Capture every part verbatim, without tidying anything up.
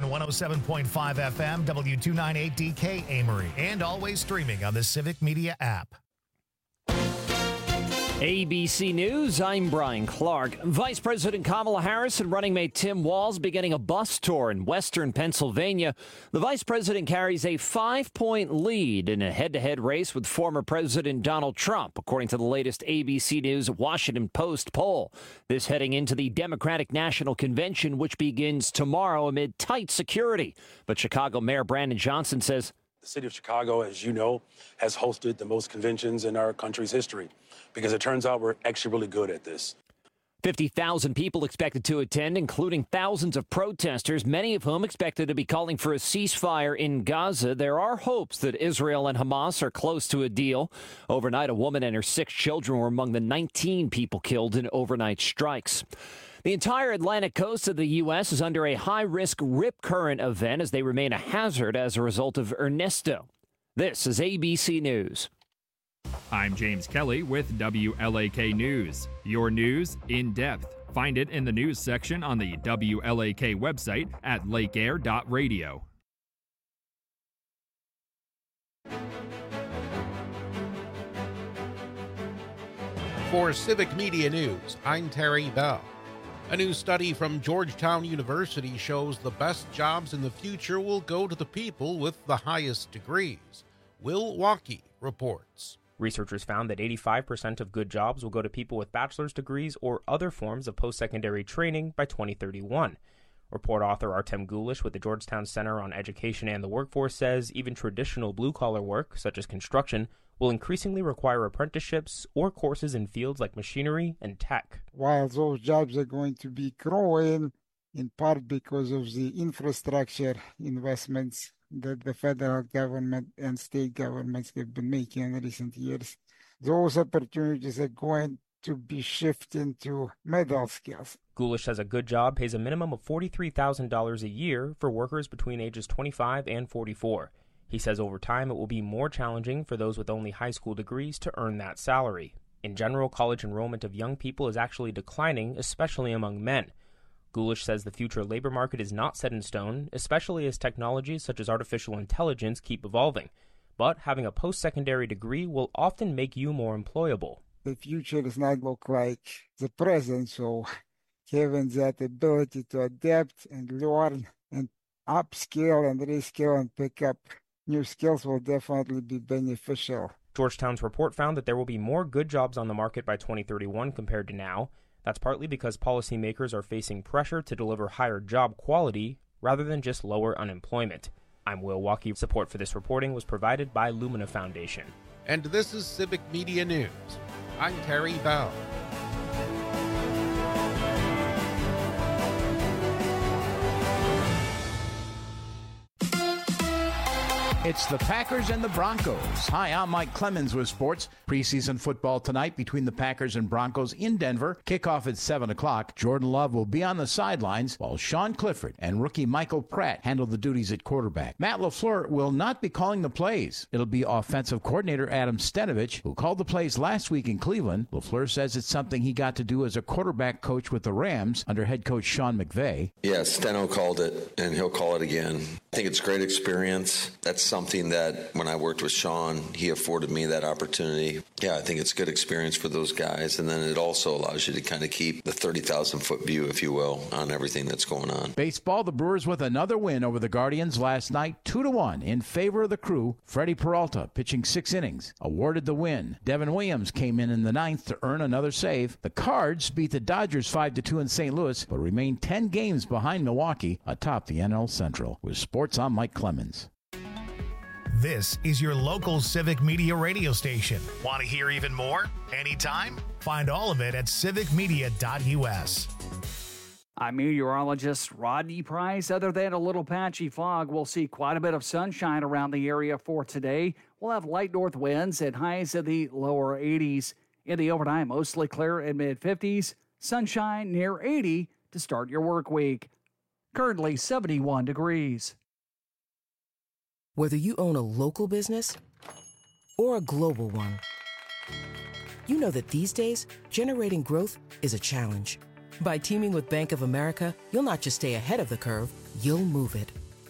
on one oh seven point five F M, W two ninety-eight D K Amory, and always streaming on the Civic Media app. A B C News, I'm Brian Clark. Vice President Kamala Harris and running mate Tim Walz beginning a bus tour in western Pennsylvania. The vice president carries a five-point lead in a head-to-head race with former President Donald Trump, according to the latest A B C News Washington Post poll. This heading into the Democratic National Convention, which begins tomorrow amid tight security. But Chicago Mayor Brandon Johnson says, the city of Chicago, as you know, has hosted the most conventions in our country's history, because it turns out we're actually really good at this. fifty thousand people expected to attend, including thousands of protesters, many of whom expected to be calling for a ceasefire in Gaza. There are hopes that Israel and Hamas are close to a deal. Overnight, a woman and her six children were among the nineteen people killed in overnight strikes. The entire Atlantic coast of the U S is under a high-risk rip current event as they remain a hazard as a result of Ernesto. This is A B C News. I'm James Kelly with W L A K News. Your news in depth. Find it in the news section on the W L A K website at lake air dot radio. For Civic Media News, I'm Terry Bell. A new study from Georgetown University shows the best jobs in the future will go to the people with the highest degrees. Will Walkie reports. Researchers found that eighty-five percent of good jobs will go to people with bachelor's degrees or other forms of post-secondary training by twenty thirty-one. Report author Artem Gulish with the Georgetown Center on Education and the Workforce says even traditional blue-collar work, such as construction, will increasingly require apprenticeships or courses in fields like machinery and tech. While those jobs are going to be growing, in part because of the infrastructure investments that the federal government and state governments have been making in recent years, those opportunities are going to be shifting to middle skills. Gulish says a good job pays a minimum of forty-three thousand dollars a year for workers between ages twenty-five and forty-four. He says over time it will be more challenging for those with only high school degrees to earn that salary. In general, college enrollment of young people is actually declining, especially among men. Gulish says the future labor market is not set in stone, especially as technologies such as artificial intelligence keep evolving. But having a post-secondary degree will often make you more employable. The future does not look like the present, so having that ability to adapt and learn and upskill and reskill and pick up new skills will definitely be beneficial. Georgetown's report found that there will be more good jobs on the market by twenty thirty-one compared to now. That's partly because policymakers are facing pressure to deliver higher job quality rather than just lower unemployment. I'm Will Walkie. Support for this reporting was provided by Lumina Foundation. And this is Civic Media News. I'm Terry Bell. It's the Packers and the Broncos. Hi, I'm Mike Clemens with sports. Preseason football tonight between the Packers and Broncos in Denver. Kickoff at seven o'clock. Jordan Love will be on the sidelines while Sean Clifford and rookie Michael Pratt handle the duties at quarterback. Matt LaFleur will not be calling the plays. It'll be offensive coordinator Adam Stenavich, who called the plays last week in Cleveland. LaFleur says it's something he got to do as a quarterback coach with the Rams under head coach Sean McVay. Yeah, Steno called it, and he'll call it again. I think it's great experience. That's something that when I worked with Sean, he afforded me that opportunity. Yeah, I think it's good experience for those guys. And then it also allows you to kind of keep the thirty thousand foot view, if you will, on everything that's going on. Baseball, the Brewers with another win over the Guardians last night, two to one in favor of the Crew. Freddie Peralta pitching six innings, awarded the win. Devin Williams came in in the ninth to earn another save. The Cards beat the Dodgers five to two in Saint Louis, but remain ten games behind Milwaukee atop the N L Central. With sports, I'm Mike Clemens. This is your local Civic Media radio station. Want to hear even more? Anytime? Find all of it at civic media dot U S. I'm meteorologist Rodney Price. Other than a little patchy fog, we'll see quite a bit of sunshine around the area for today. We'll have light north winds at highs in the lower eighties. In the overnight, mostly clear in mid-fifties. Sunshine near eighty to start your work week. Currently seventy-one degrees. Whether you own a local business or a global one, you know that these days, generating growth is a challenge. By teaming with Bank of America, you'll not just stay ahead of the curve, you'll move it.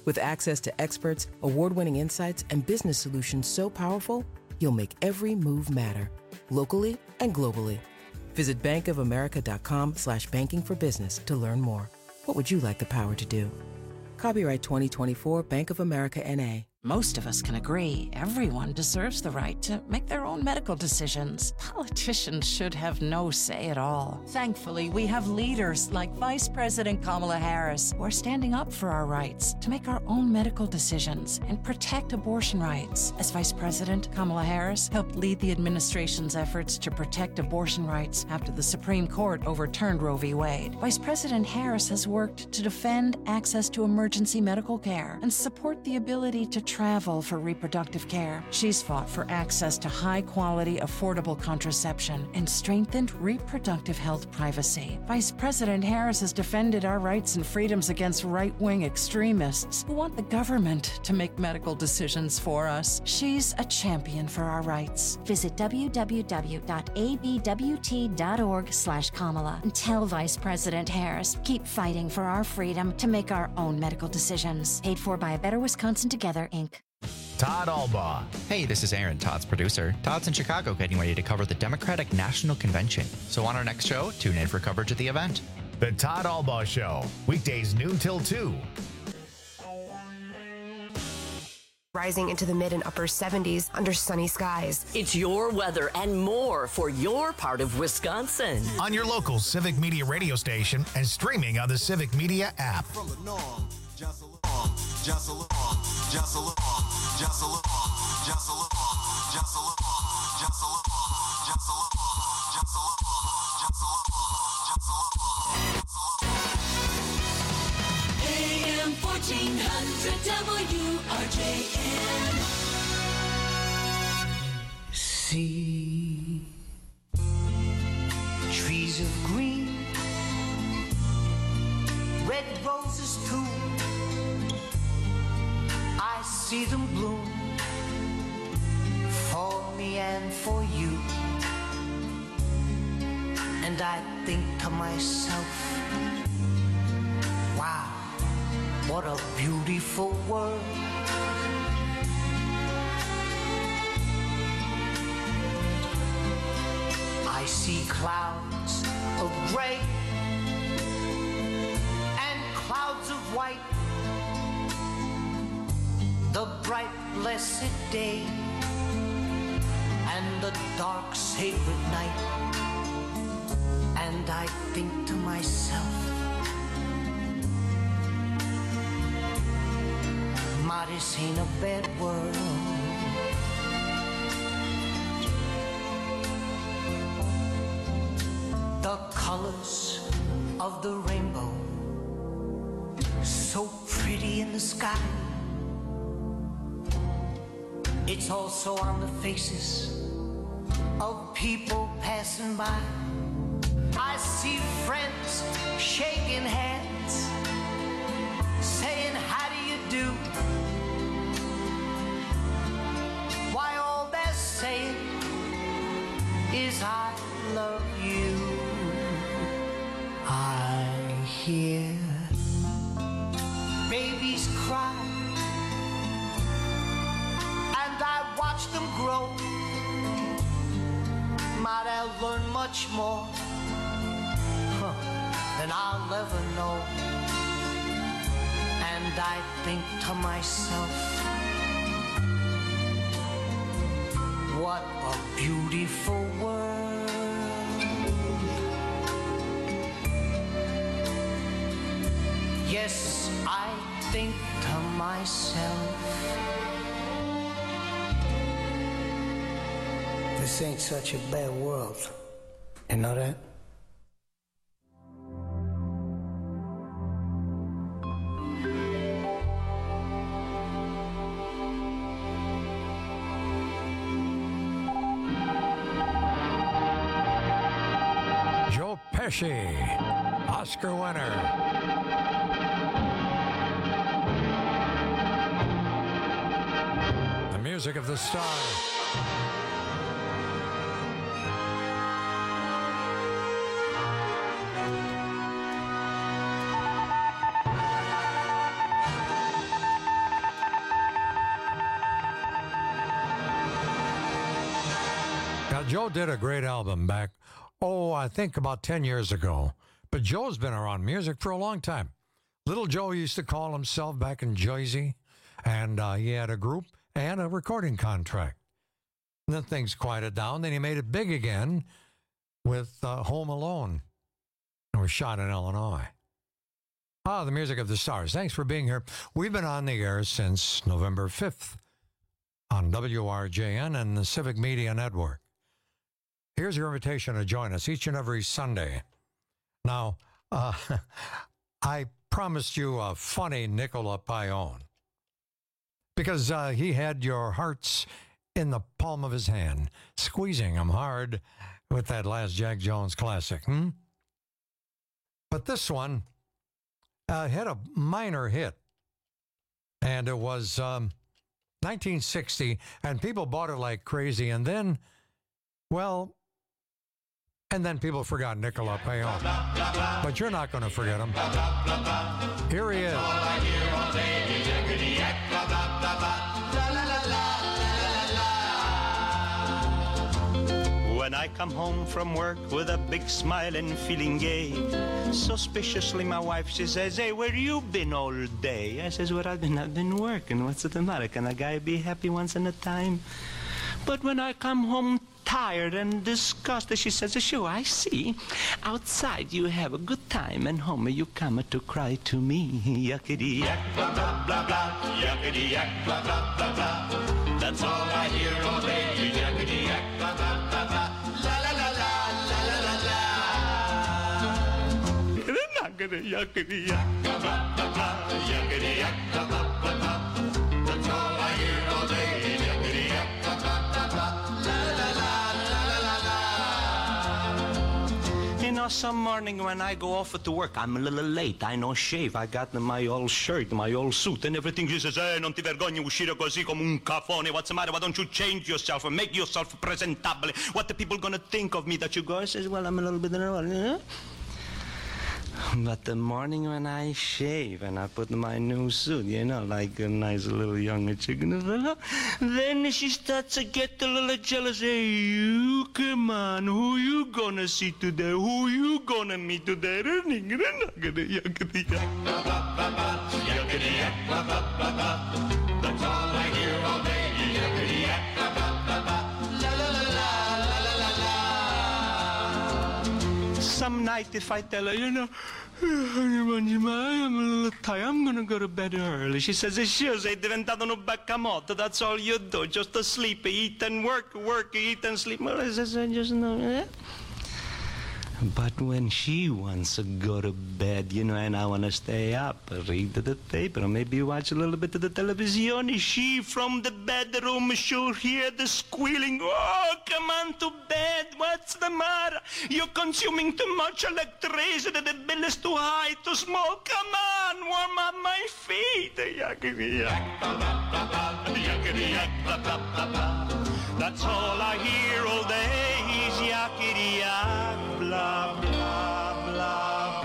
With access to experts, award-winning insights, and business solutions so powerful, you'll make every move matter, locally and globally. Visit bankofamerica.com slash banking for business to learn more. What would you like the power to do? Copyright twenty twenty-four Bank of America N A. Most of us can agree everyone deserves the right to make their own medical decisions. Politicians should have no say at all. Thankfully, we have leaders like Vice President Kamala Harris who are standing up for our rights to make our own medical decisions and protect abortion rights. As Vice President, Kamala Harris helped lead the administration's efforts to protect abortion rights after the Supreme Court overturned Roe v. Wade. Vice President Harris has worked to defend access to emergency medical care and support the ability to travel for reproductive care. She's fought for access to high-quality, affordable contraception and strengthened reproductive health privacy. Vice President Harris has defended our rights and freedoms against right-wing extremists who want the government to make medical decisions for us. She's a champion for our rights. Visit w w w dot a b w t dot org slash Kamala and tell Vice President Harris, keep fighting for our freedom to make our own medical decisions. Paid for by A Better Wisconsin Together, Incorporated. Todd Albaugh. Hey, this is Aaron, Todd's producer. Todd's in Chicago getting ready to cover the Democratic National Convention. So on our next show, tune in for coverage of the event. The Todd Albaugh Show, weekdays noon till two. Rising into the mid and upper seventies under sunny skies. It's your weather and more for your part of Wisconsin. On your local Civic Media radio station and streaming on the Civic Media app. Just a little, just a little, just a little, just a little, just a little, just a little, just a little, just a little, just a little, just a little. A M fourteen hundred W R J N. See trees of green, red roses too. I see them bloom for me and for you. And I think to myself, wow, what a beautiful world. I see clouds of gray and clouds of white. The bright blessed day and the dark sacred night. And I think to myself, my, this ain't a bad world. The colors of the rainbow, so pretty in the sky. It's also on the faces of people passing by. I see friends shaking hands, saying, how do you do? Why all they're saying is, I love you. I hear babies cry, and I watch them grow. Might I learn much more huh, than I'll ever know. And I think to myself, what a beautiful world. Yes, I think to myself, this ain't such a bad world. You know that? Joe Pesci, Oscar winner. The music of the star. Joe did a great album back, oh, I think about ten years ago. But Joe's been around music for a long time. Little Joe used to call himself back in Jersey, and uh, he had a group and a recording contract. And then things quieted down. Then he made it big again with uh, Home Alone. And was shot in Illinois. Ah, the music of the stars. Thanks for being here. We've been on the air since November fifth on W R J N and the Civic Media Network. Here's your invitation to join us each and every Sunday. Now, uh, I promised you a funny Nicola Pione because uh, he had your hearts in the palm of his hand, squeezing them hard with that last Jack Jones classic. Hmm? But this one uh, had a minor hit, and it was um, nineteen sixty, and people bought it like crazy, and then, well, and then people forgot Nicola Pione. But you're not going to forget him. Here he is. When I come home from work with a big smile and feeling gay, suspiciously my wife, she says, hey, where you been all day? I says, well, I've been, I've been working. What's the matter? Can a guy be happy once in a time? But when I come home tired and disgusted, she says, sure, I see. Outside you have a good time, and home you come to cry to me. Yuckity yak, blah, blah, blah, blah. Yuckity yak, blah, blah, blah, blah. That's all I hear all day. Yuckity yak, blah, blah, blah, blah. La la la la, la la la la. Yuckity yuckity yak, blah, blah, blah, blah. Yuckity yak, blah, blah, blah, blah. That's all I hear all day. Yuckity yak, blah, blah, blah, blah. La la la la la la la. You know, some morning when I go off to work, I'm a little late. I no shave. I got my old shirt, my old suit, and everything. She says, "Eh, non ti vergogni uscire così come un cafone? What's the matter? Why don't you change yourself and make yourself presentable? What the people gonna think of me that you go?" I says, "Well, I'm a little bit nervous." Huh? But the morning when I shave and I put my new suit, you know, like a nice little young chicken, then she starts to get a little jealous. Hey, you, come on, who you gonna see today? Who you gonna meet today? That's all I hear all day. Some night if I tell her, you know, I'm a little tired, I'm gonna go to bed early. She says, sure, sei diventato un baccamotto, that's all you do, just to sleep, eat and work, work, eat and sleep. Well, I says, I just know, eh? But when she wants to go to bed, you know, and I want to stay up, read the paper, or maybe watch a little bit of the television, she from the bedroom, she'll hear the squealing. Oh, come on to bed. What's the matter? You're consuming too much electricity. The bill is too high, too small. Come on, warm up my feet. That's all I hear all day is yakety yak, blah, blah, blah,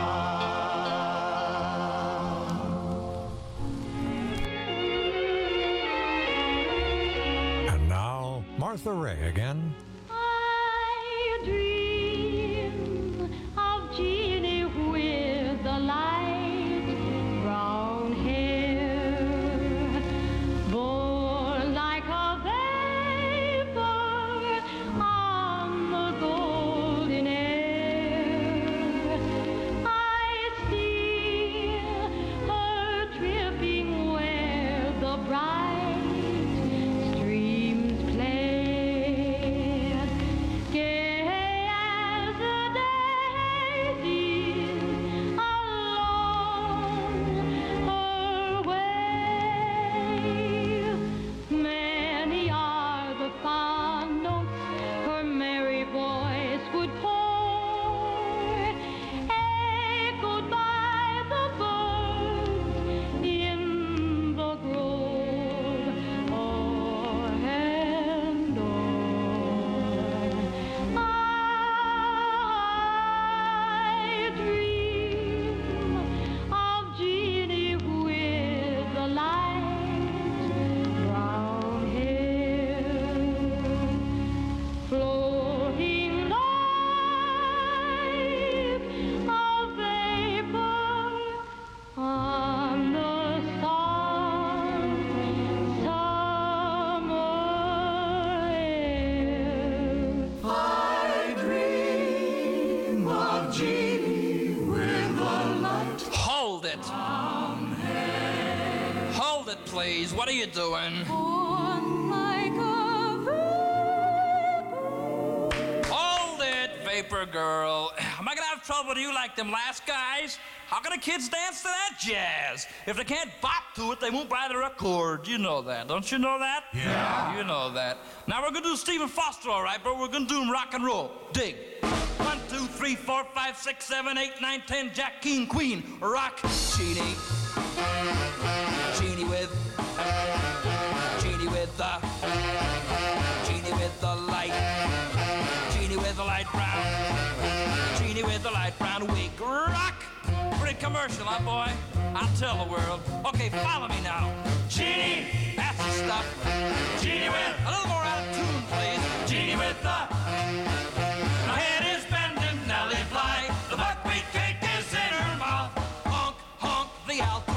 blah. And now, Martha Ray again. I dream of Jeannie with the light brown hair, born like a on the golden air. I see her dripping where the bright streams play. hold it, please. What are you doing? Hold it, Vapor Girl. Am I gonna have trouble with you like them last guys? How can the kids dance to that jazz? If they can't bop to it, they won't buy the record. You know that. Don't you know that? Yeah. You know that. Now we're gonna do Stephen Foster, all right, but we're gonna do him rock and roll. Dig. One, two, three, four, five, six, seven, eight, nine, ten, Jack, King, Queen. Rock. Genie. Genie with. Genie with the. Genie with the light. Genie with the light brown. Genie with the light brown wig. Rock. Pretty commercial, huh, boy? I'll tell the world. Okay, follow me now. Genie. That's the stuff. Genie with. A little more out of tune, please. Genie with the. My head is bending, Nellie fly. The buckwheat cake is in her mouth. Honk, honk, the alto.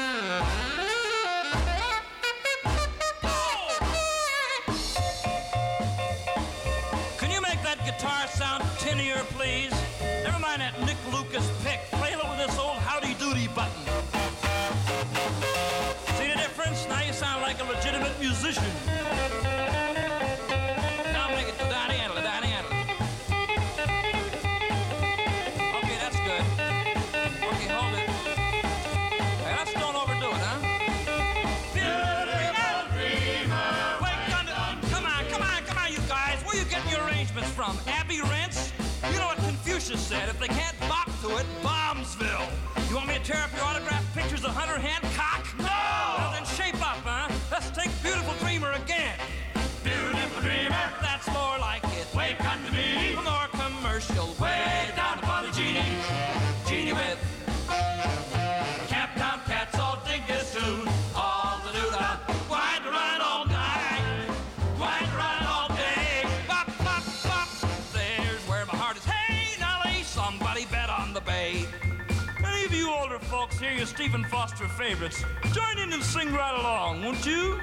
Can you make that guitar sound tinnier, please? Never mind that Nick Lucas pick. Play it with this old howdy-doody button. See the difference? Now you sound like a legitimate musician. Now make it to Donnie Handler, Donnie Handler. Okay, that's good. Okay, hold it. Hey, let's don't overdo it, huh? Beautiful dreamer. Wait, come on, come on, come on, you guys. Where are you getting your arrangements from? Abbey Rents? You know what Confucius said, if they can't bop to it, Bombsville. You want me to tear up your autographed pictures of Hunter Hancock? No! Well, then shape up, huh? Let's take Beautiful Dreamer again. Beautiful Dreamer. That's more like it. Wake unto me. More commercial. Way down upon the Genie. Genie with Camptown Cats all dig this tune. All the doo-dah. Wide to run all night. Wide to run all day. Bop, bop, bop. There's where my heart is. Hey, Nolly, somebody bet on the bay. Any of you older folks hear your Stephen Foster favorites, join in and sing right along, won't you?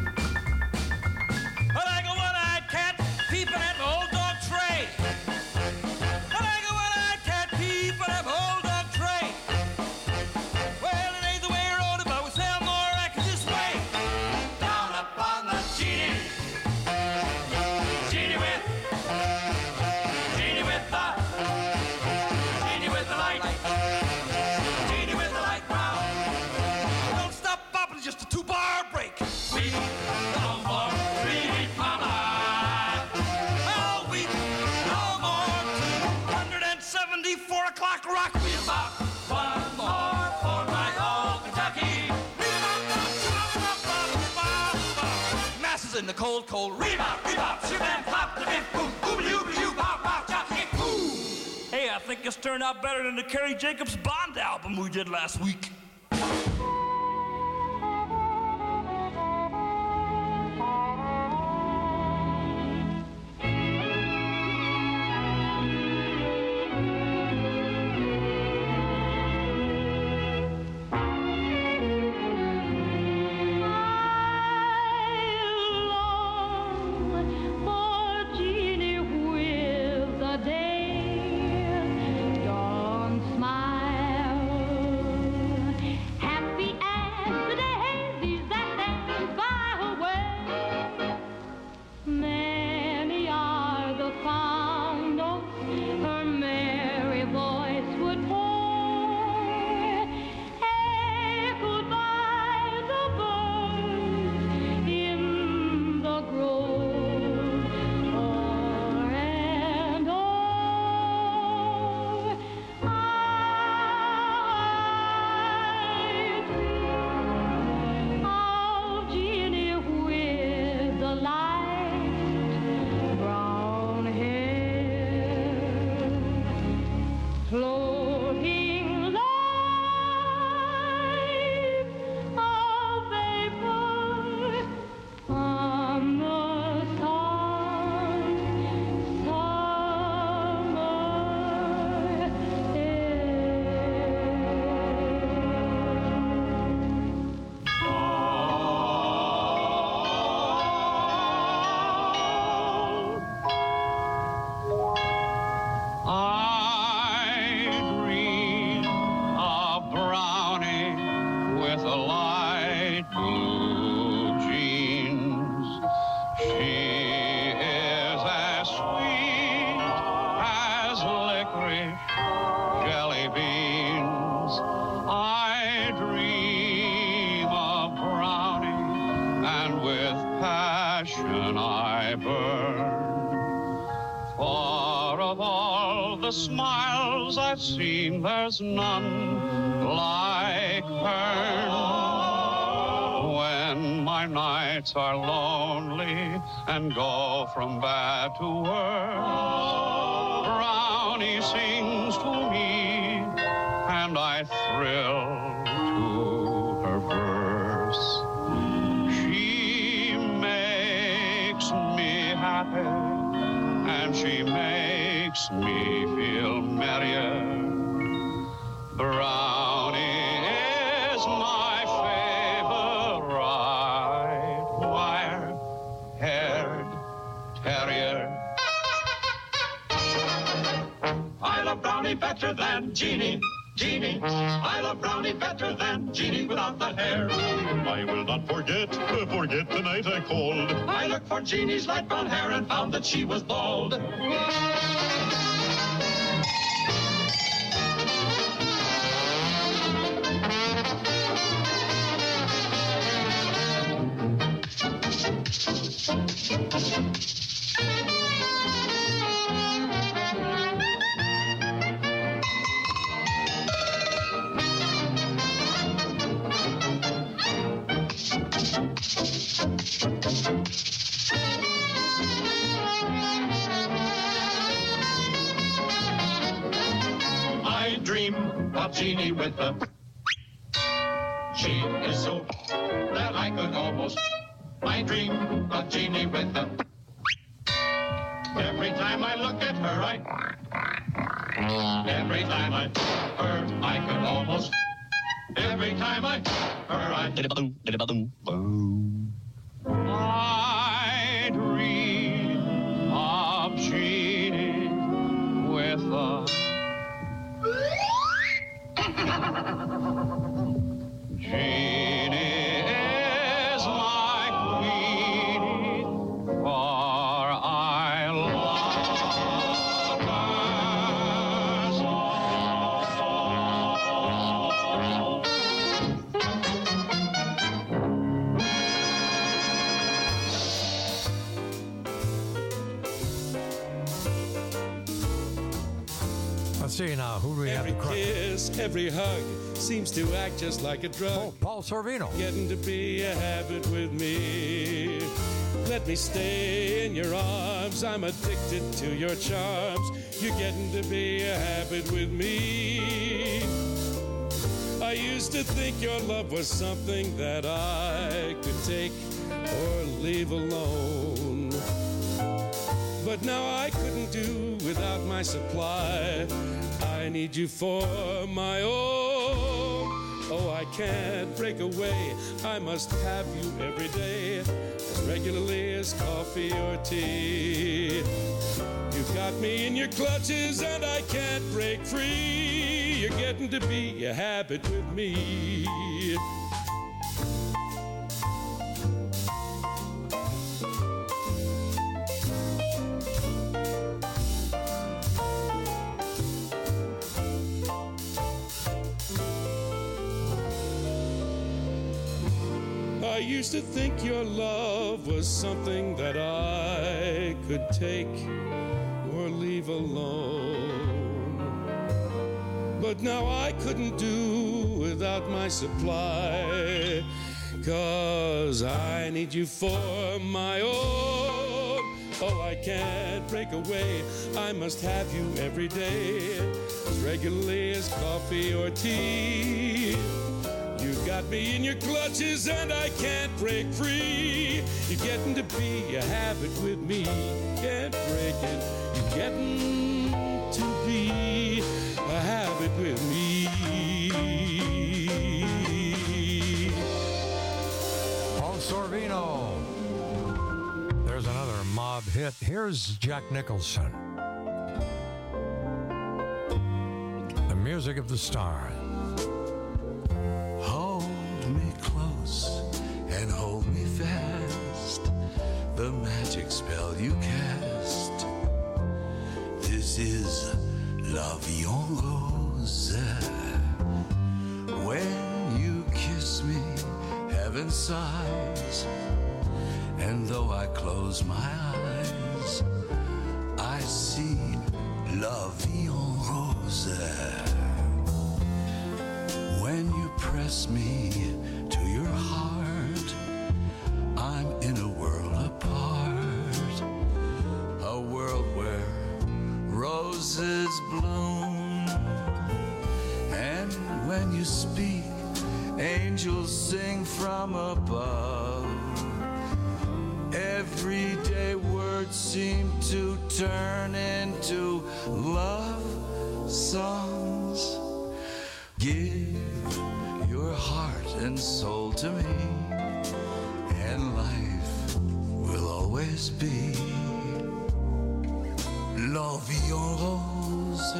I like a one-eyed cat peeping at my old dog Trey. I like a one-eyed cat peeping at my old dog Trey. Well, it ain't the way I wrote it, but we sell more records this way. Down up on the Genie. Genie with. Genie with the. Genie with the light. Genie with the light brown. Don't stop bopping, just a two-bar break. We no more three mama. Oh, we no more two hundred seventy-four o'clock rock. We bop one more for my old Kentucky. Masses in the cold, cold rebop, rebop, shim and pop, the bip, boom, boobly, oobly, you, bop, bop, jockey, boom. Hey, I think this turned out better than the Kerry Jacobs Bond album we did last week. Don't smile. sweet blue jeans. She is as sweet as licorice jelly beans. I dream of Brownie, and with passion I burn. For of all the smiles I've seen, there's none like hers. When my nights are lonely and go from bad to worse, Brownie sings to me, and I thrill to her verse. She makes me happy, and she makes me feel merrier. Brownie is my favorite wire-haired terrier. I love Brownie better than Jeannie. Jeannie, I love Brownie better than Jeannie without the hair. I will not forget, forget the night I called. I looked for Jeannie's light brown hair and found that she was bald. I dream of Jeannie with the... She is so that I could almost... I dream of Jeannie with the... Every time I look at her, I... Every time I... Her, I could almost... Every time I... Her, I... I dream of Jeannie with a... Jeannie is my queenie, for I love Let's see now, who do we have Every to crush? kiss, every hug seems to act just like a drug. Oh, Paul Sorvino. Getting to be a habit with me. Let me stay in your arms. I'm addicted to your charms. You're getting to be a habit with me. I used to think your love was something that I could take or leave alone. But now I couldn't do without my supply. I need you for my own. Oh, I can't break away. I must have you every day, as regularly as coffee or tea. You've got me in your clutches and I can't break free. You're getting to be a habit with me. I used to think your love was something that I could take or leave alone. But now I couldn't do without my supply, 'cause I need you for my own. Oh, I can't break away. I must have you every day, as regularly as coffee or tea. You got me in your clutches and I can't break free. You're getting to be a habit with me. Can't break it. You're getting to be a habit with me. Paul Sorvino. There's another mob hit. Here's Jack Nicholson. The music of the stars. Hold me close you cast. This is La Vie en Rose. When you kiss me, heaven sighs, and though I close my eyes, I see La Vie en Rose. When you press me to your heart, I'm in a world apart, a world where roses bloom. And when you speak, angels sing from above. Everyday words seem to turn into love songs. Give your heart and soul to me, and life will always be La Vie en Rose.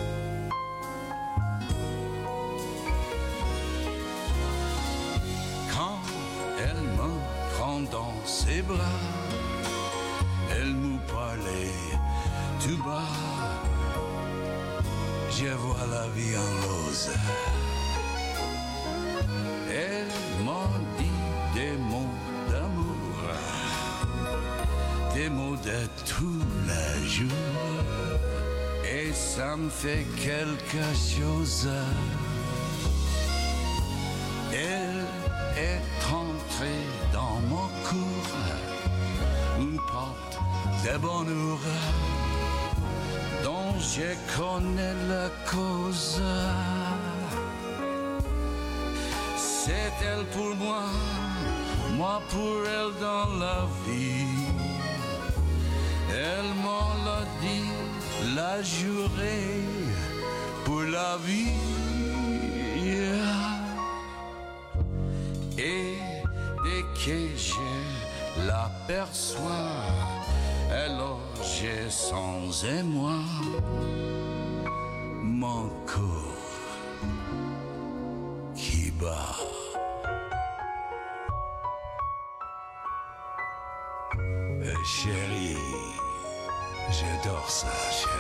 Quand elle me prend dans ses bras, elle nous parlait tout bas. Je vois la vie en rose. Elle m'en dit des mots d'amour, des mots de tous les jours, et ça me fait quelque chose. Elle est entrée dans mon cours, une porte de bonheur dont je connais la cause. C'est elle pour moi, moi pour elle dans la vie. Elle m'en l'a dit, l'a juré pour la vie. Et dès que je l'aperçois, alors j'ai sans émoi mon corps qui bat. Euh, chérie, j'adore ça, chérie.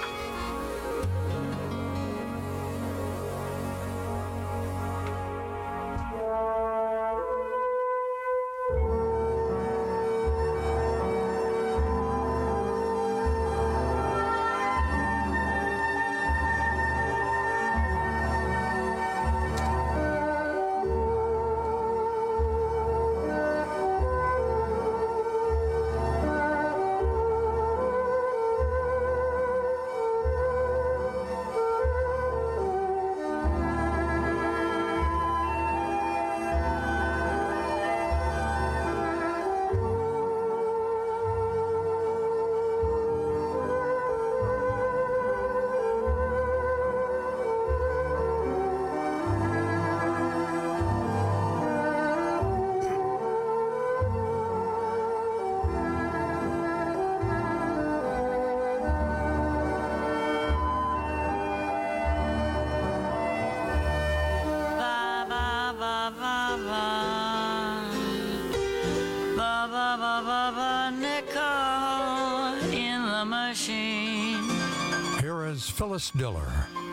Phyllis Diller.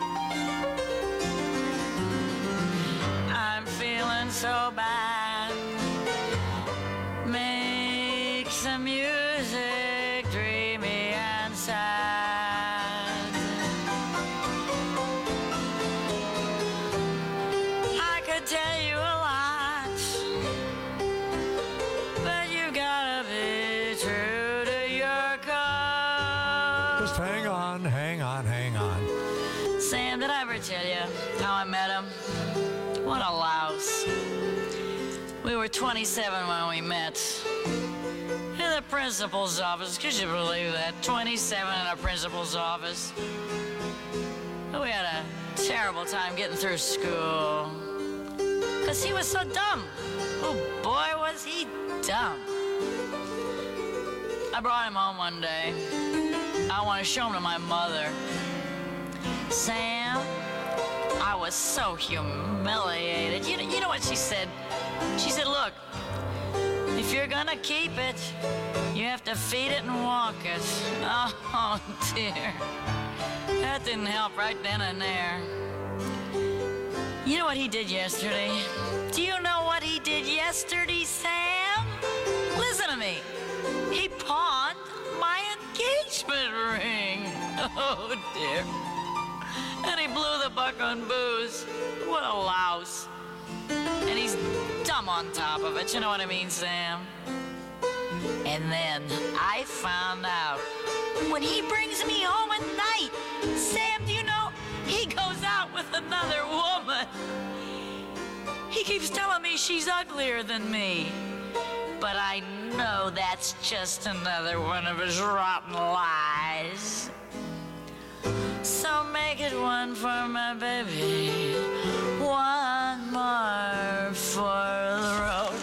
I'm feeling so bad. Make some music dreamy and sad. I could tell you a lot, but you gotta be true to your cause. Just hang on, hang on, hang on. Sam, did I ever tell you how I met him? What a louse. We were twenty-seven when we met. In the principal's office. Could you believe that? twenty-seven in a principal's office. We had a terrible time getting through school. Because he was so dumb. Oh, boy, was he dumb. I brought him home one day. I want to show him to my mother. Sam, I was so humiliated. You know, you know what she said? She said, look, if you're you're gonna keep it, you have to feed it and walk it. Oh, dear. That didn't help right then and there. You know what he did yesterday? Do you know what he did yesterday, Sam? Listen to me. He pawned my engagement ring. Oh, dear. And he blew the buck on booze. What a louse. And he's dumb on top of it. You know what I mean, Sam? And then I found out when he brings me home at night, Sam, do you know, he goes out with another woman. He keeps telling me she's uglier than me. But I know that's just another one of his rotten lies. So make it one for my baby, one more for the road.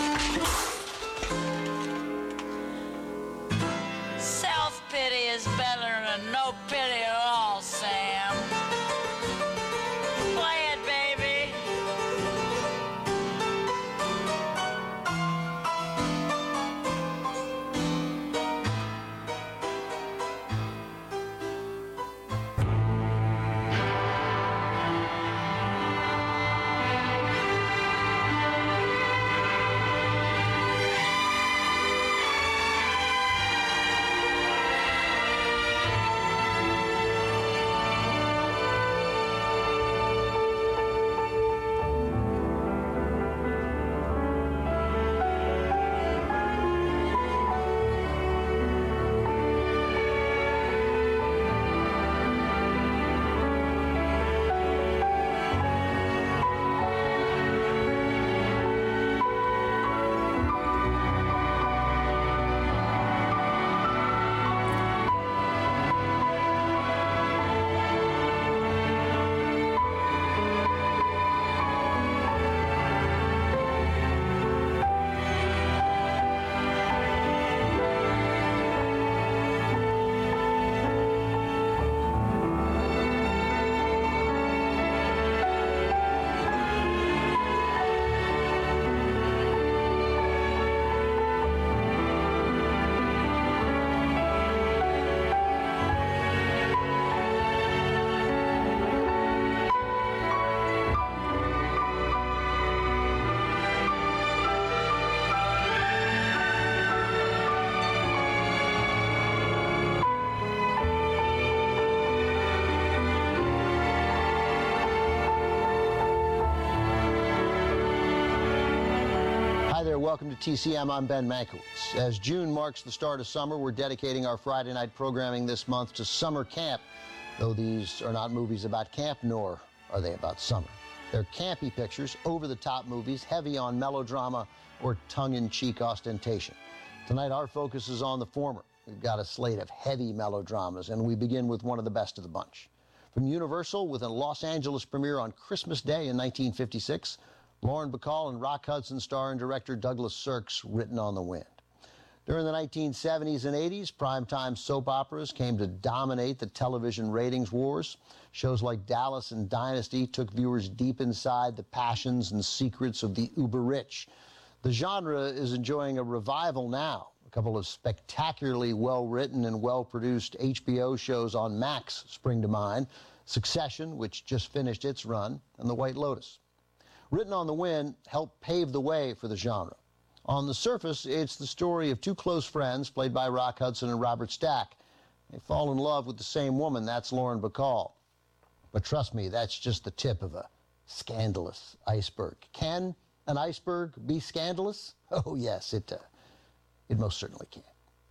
Self-pity is better than no pity at all, Sam. Play it, baby. Welcome to T C M. I'm Ben Mankiewicz. As June marks the start of summer, we're dedicating our Friday night programming this month to summer camp, though these are not movies about camp, nor are they about summer. They're campy pictures, over-the-top movies, heavy on melodrama or tongue-in-cheek ostentation. Tonight, our focus is on the former. We've got a slate of heavy melodramas, and we begin with one of the best of the bunch. From Universal, with a Los Angeles premiere on Christmas Day in nineteen fifty-six, Lauren Bacall and Rock Hudson star and director Douglas Sirk's Written on the Wind. During the nineteen seventies and eighties, primetime soap operas came to dominate the television ratings wars. Shows like Dallas and Dynasty took viewers deep inside the passions and secrets of the uber-rich. The genre is enjoying a revival now. A couple of spectacularly well-written and well-produced H B O shows on Max spring to mind. Succession, which just finished its run, and The White Lotus. Written on the Wind helped pave the way for the genre. On the surface, it's the story of two close friends, played by Rock Hudson and Robert Stack. They fall in love with the same woman, that's Lauren Bacall. But trust me, that's just the tip of a scandalous iceberg. Can an iceberg be scandalous? Oh, yes, it, uh, it most certainly can.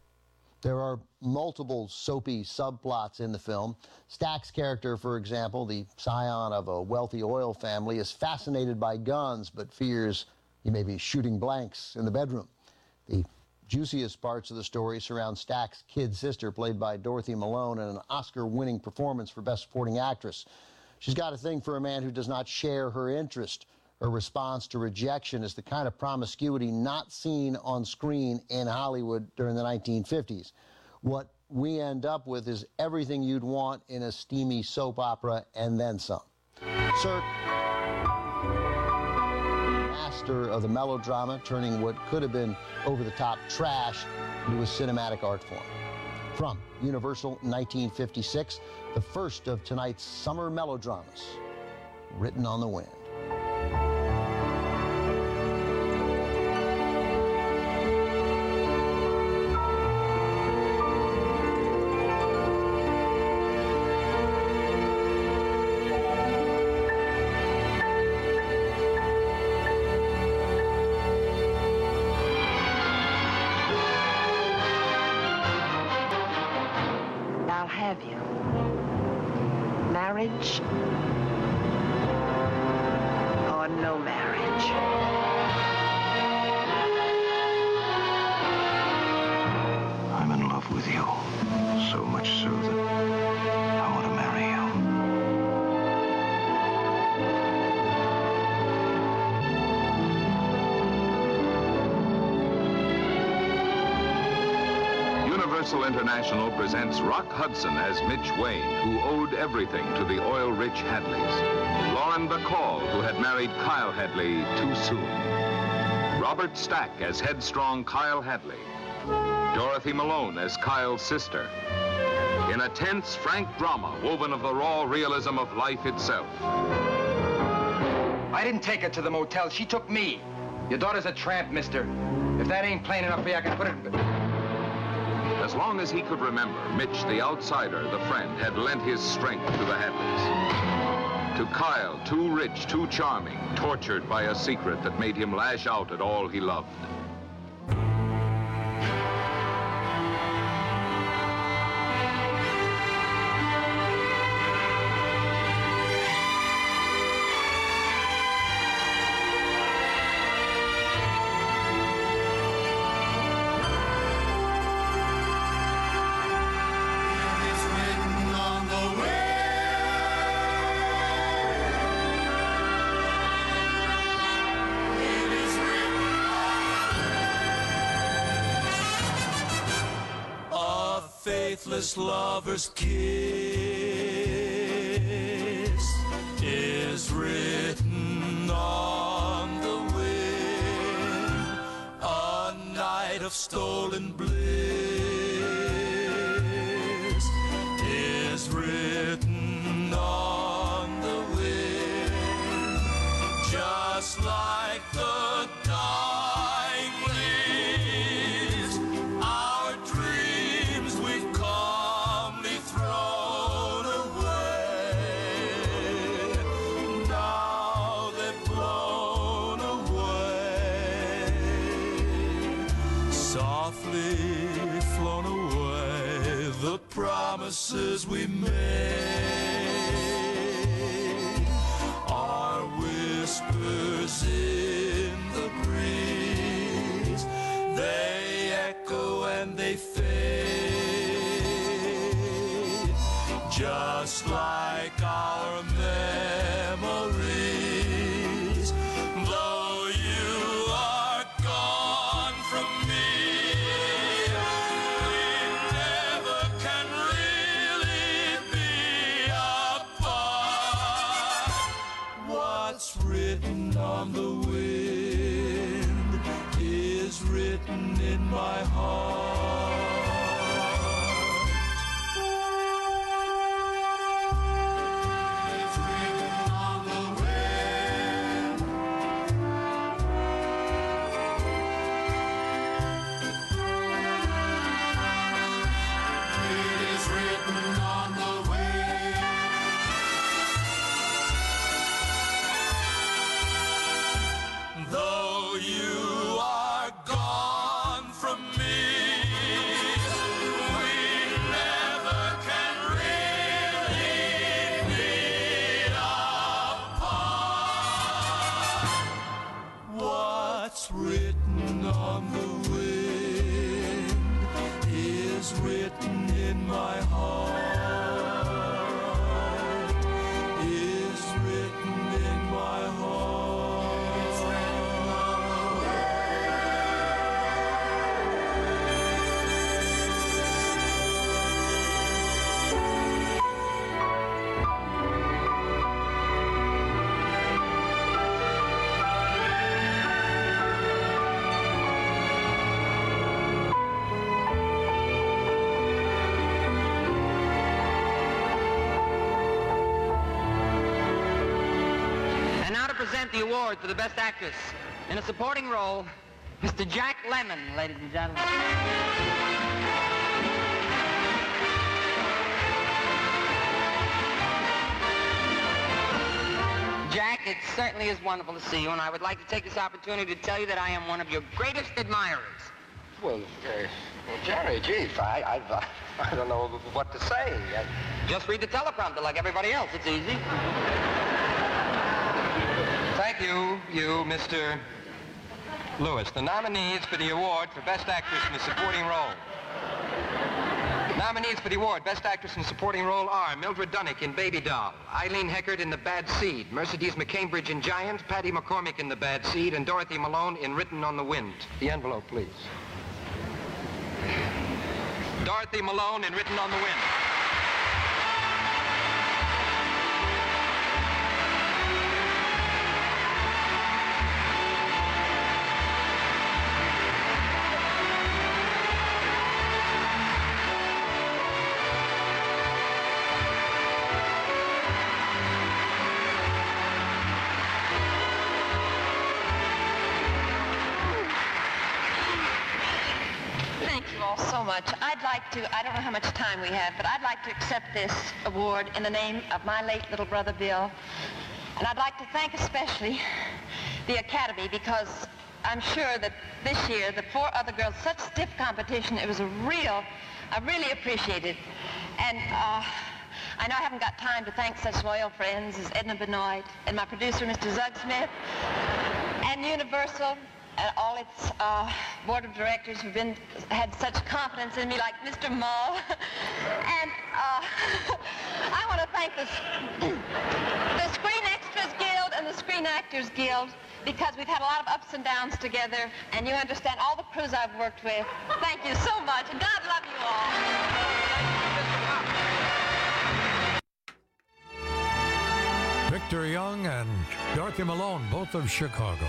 There are multiple soapy subplots in the film. Stack's character, for example, the scion of a wealthy oil family, is fascinated by guns but fears he may be shooting blanks in the bedroom. The juiciest parts of the story surround Stack's kid sister, played by Dorothy Malone, in an Oscar-winning performance for Best Supporting Actress. She's got a thing for a man who does not share her interest. Her response to rejection is the kind of promiscuity not seen on screen in Hollywood during the nineteen fifties. What we end up with is everything you'd want in a steamy soap opera and then some. Sirk, master master of the melodrama, turning what could have been over-the-top trash into a cinematic art form. From Universal nineteen fifty-six, the first of tonight's summer melodramas, Written on the Wind. I'll have you. Marriage or no marriage. I'm in love with you. So much so that I want to marry Universal International presents Rock Hudson as Mitch Wayne, who owed everything to the oil-rich Hadleys. Lauren Bacall, who had married Kyle Hadley too soon. Robert Stack as headstrong Kyle Hadley. Dorothy Malone as Kyle's sister. In a tense, frank drama woven of the raw realism of life itself. I didn't take her to the motel. She took me. Your daughter's a tramp, mister. If that ain't plain enough for you, I can put it... As long as he could remember, Mitch, the outsider, the friend, had lent his strength to the Hadleys. To Kyle, too rich, too charming, tortured by a secret that made him lash out at all he loved. Faithless lover's kiss is written on the wind, a night of stolen bliss is written on the wind, just like the dying leaves, our dreams we've calmly thrown away, now they've blown away, softly flown away, the promises we made are whispers in the breeze, they echo and they fade, just like our memories. Though you are gone from me, we never can really be apart. What's written on the wind is written in my heart. It's written on the wind. It is written on the wind. Though you are gone from me, we never can really be apart. What's written on the wind is written in my heart, is written in my heart. It's written on the present the award for the Best Actress in a supporting role, Mister Jack Lemmon, ladies and gentlemen. Jack, it certainly is wonderful to see you, and I would like to take this opportunity to tell you that I am one of your greatest admirers. Well, uh, well Jerry, gee, I, I, I don't know what to say. I... Just read the teleprompter like everybody else. It's easy. Thank you, you, Mister Lewis. The nominees for the award for Best Actress in a Supporting Role. Nominees for the award, Best Actress in a Supporting Role are Mildred Dunnick in Baby Doll, Eileen Heckert in The Bad Seed, Mercedes McCambridge in Giant, Patty McCormick in The Bad Seed, and Dorothy Malone in Written on the Wind. The envelope, please. Dorothy Malone in Written on the Wind. So much. I'd like to, I don't know how much time we have, but I'd like to accept this award in the name of my late little brother Bill. And I'd like to thank especially the Academy, because I'm sure that this year, the four other girls, such stiff competition, it was a real, I really appreciate it. And uh, I know I haven't got time to thank such loyal friends as Edna Benoit and my producer, Mister Zug Smith, and Universal, and all its uh, board of directors who've been, had such confidence in me, like Mister Mull. And uh, I want to thank the, the Screen Extras Guild and the Screen Actors Guild, because we've had a lot of ups and downs together, and you understand all the crews I've worked with. Thank you so much, and God love you all. Victor Young and Dorothy Malone, both of Chicago.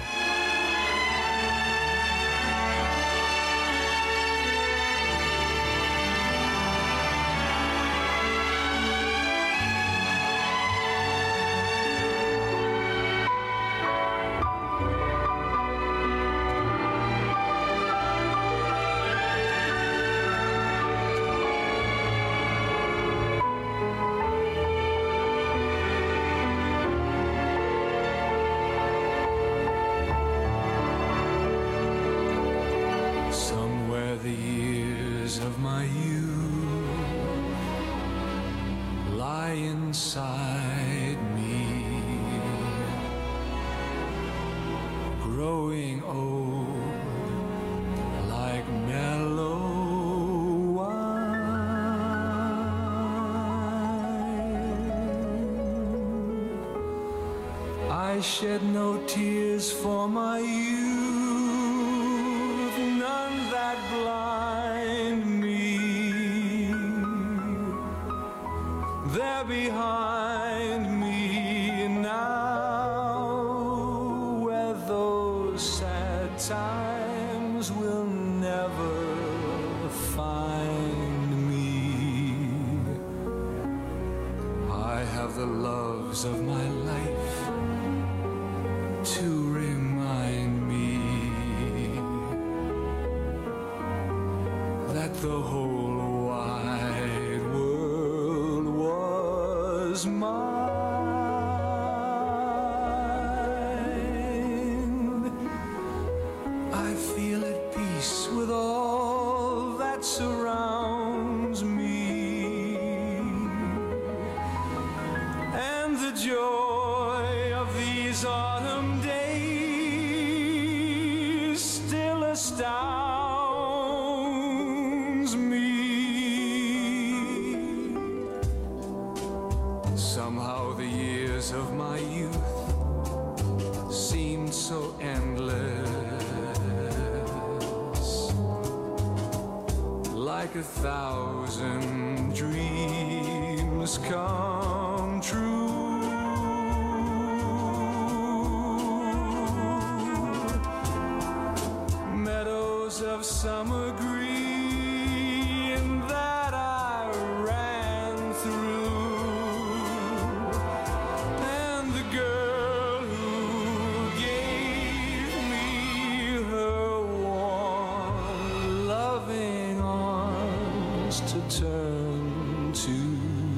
I shed no tears for my youth, none that blind me. They're behind me now, where those sad times will never find me. I have the loves of my life to remind me that the whole wide world was mine. I feel at peace with all that surrounds me, and the joy of these autumn days still astounds me. Somehow the years of my youth seemed so endless, like a thousand dreams come true. Of summer green that I ran through, and the girl who return to.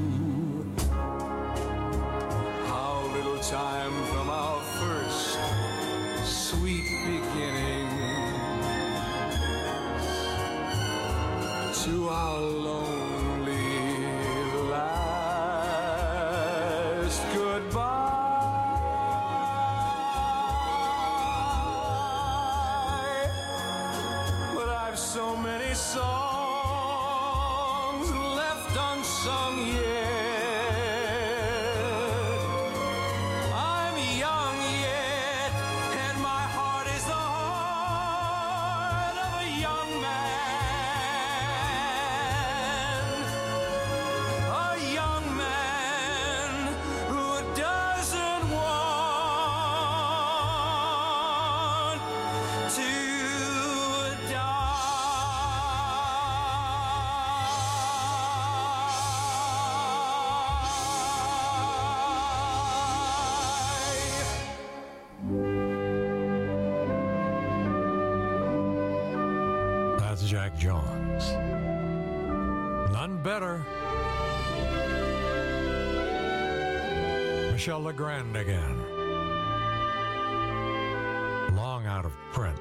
How little time from our first sweet beginning to our lonely last goodbye. But I've so many songs left unsung yet. I'm young yet, and my heart is the heart of a young man. A young man who doesn't want to That's Jack Jones. None better. Michel Legrand again. Long out of print.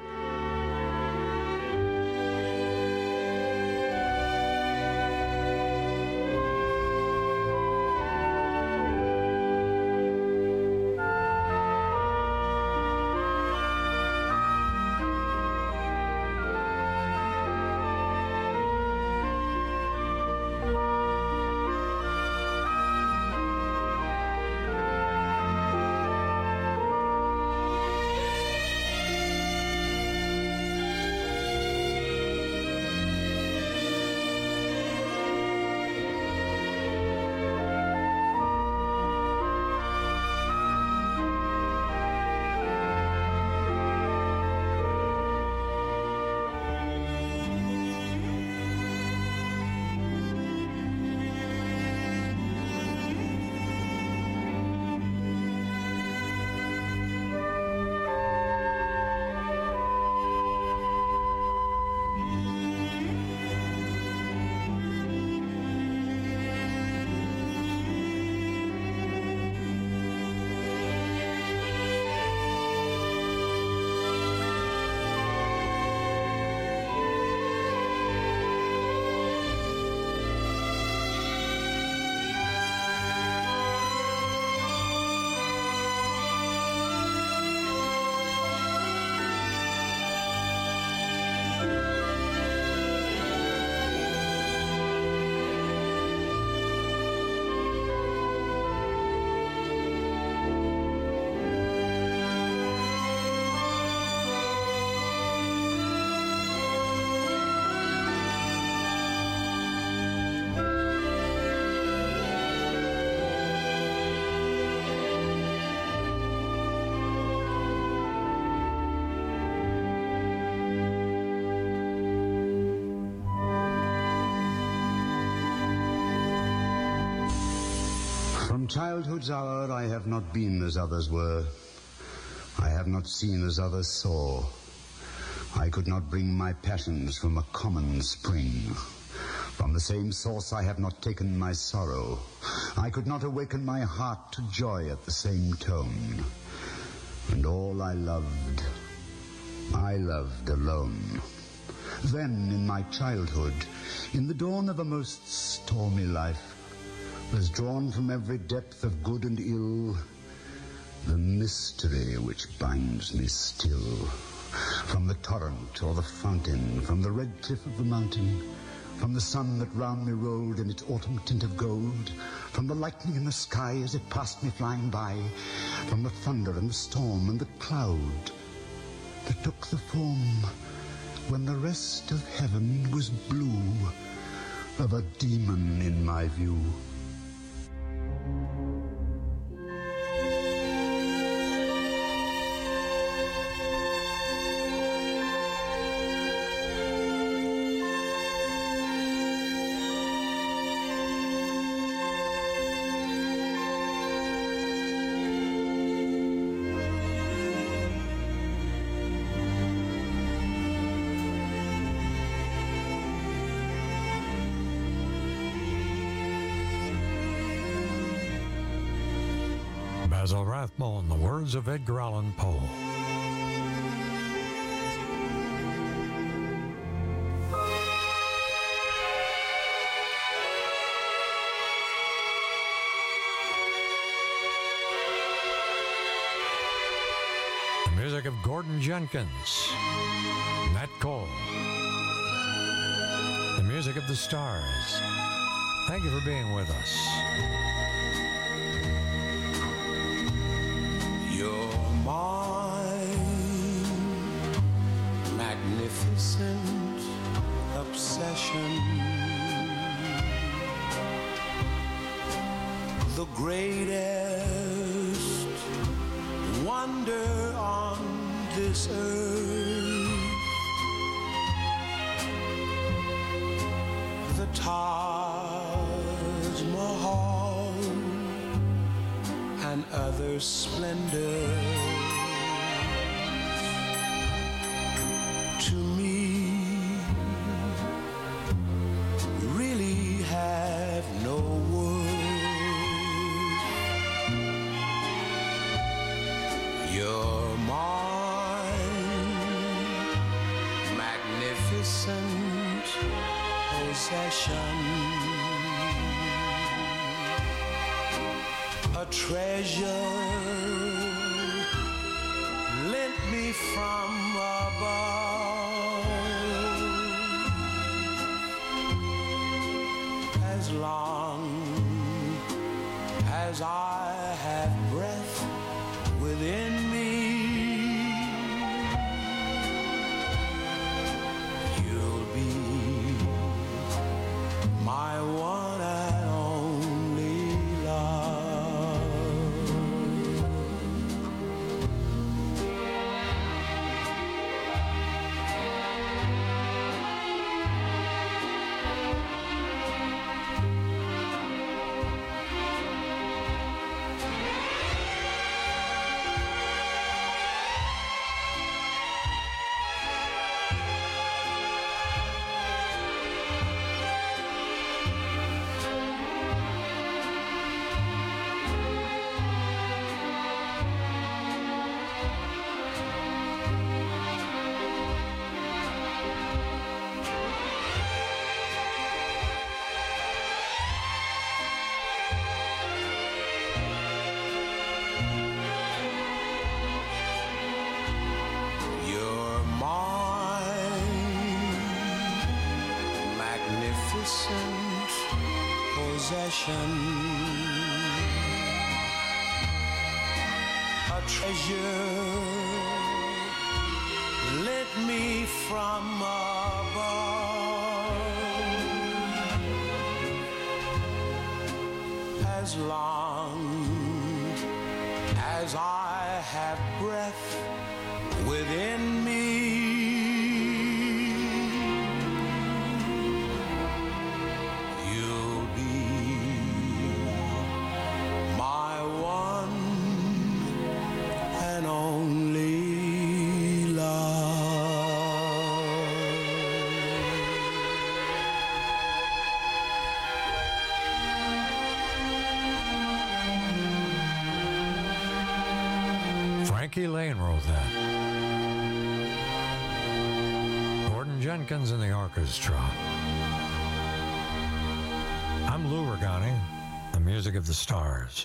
From childhood's hour I have not been as others were. I have not seen as others saw. I could not bring my passions from a common spring. From the same source I have not taken my sorrow. I could not awaken my heart to joy at the same tone. And all I loved, I loved alone. Then in my childhood, in the dawn of a most stormy life, was drawn from every depth of good and ill the mystery which binds me still. From the torrent or the fountain, from the red cliff of the mountain, from the sun that round me rolled in its autumn tint of gold, from the lightning in the sky as it passed me flying by, from the thunder and the storm and the cloud that took the form, when the rest of heaven was blue, of a demon in my view. Basil Rathbone, the words of Edgar Allan Poe. The music of Gordon Jenkins, Nat Cole. The music of the Stars. Thank you for being with us. You're my magnificent obsession, the greatest wonder on this earth, the Taj Mahal and other splendors. To me, really have no worth. You're my magnificent possession, a treasure lent me from above. As long as I have breath within me, you'll be my one and only love. You're my magnificent possession, a treasure lent me from above. As long as I have breath within me, you'll be my one and only love. Frankie Lane wrote that. Gordon Jenkins and the orchestra. I'm Lou Regani, the music of the Stars.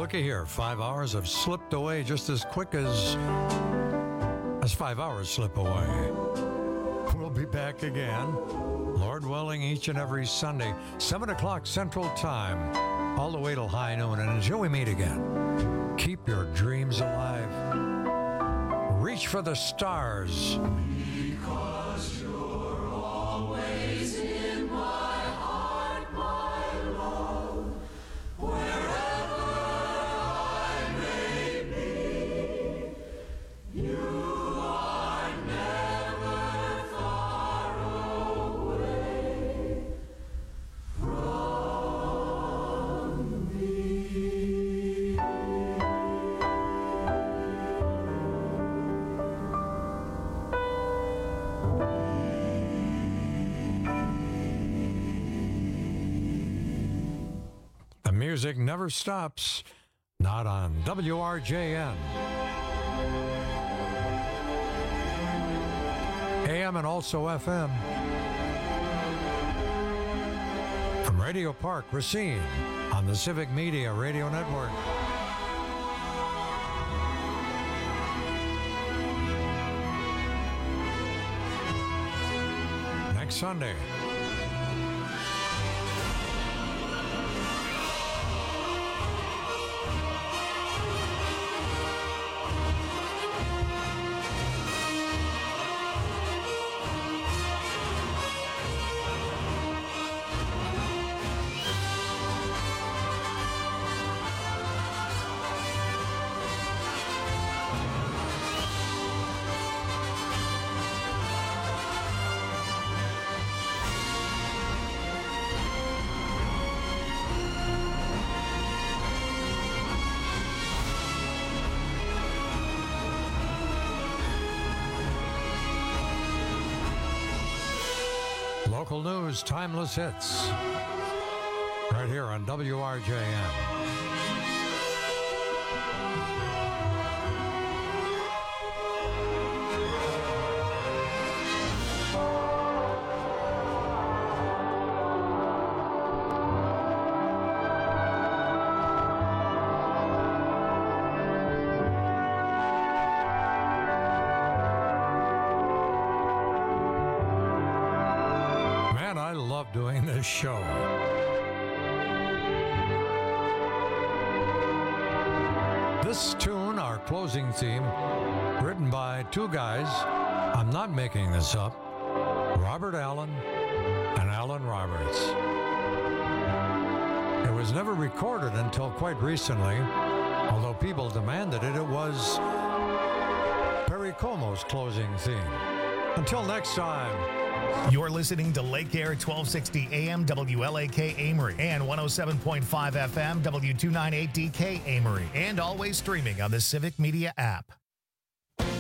looky here. Five hours have slipped away just as quick as as five hours slip away. We'll be back again, Lord willing, each and every Sunday, seven o'clock Central Time, all the way till high noon. And until we meet again, keep your dreams alive. Reach for the stars. Because you're always in my heart, my love, wherever I may be, you are never far away from me. The music never stops, not on W R J N. A M and also F M. From Radio Park, Racine, on the Civic Media Radio Network. Next Sunday. Local news, timeless hits. Right here on W R J N. I love doing this show. This tune, our closing theme, written by two guys, I'm not making this up, Robert Allen and Alan Roberts. It was never recorded until quite recently, although people demanded it. It was Perry Como's closing theme. Until next time. You're listening to Lake Air twelve sixty A M W L A K Amory and one oh seven point five F M W two ninety-eight D K Amory, and always streaming on the Civic Media app.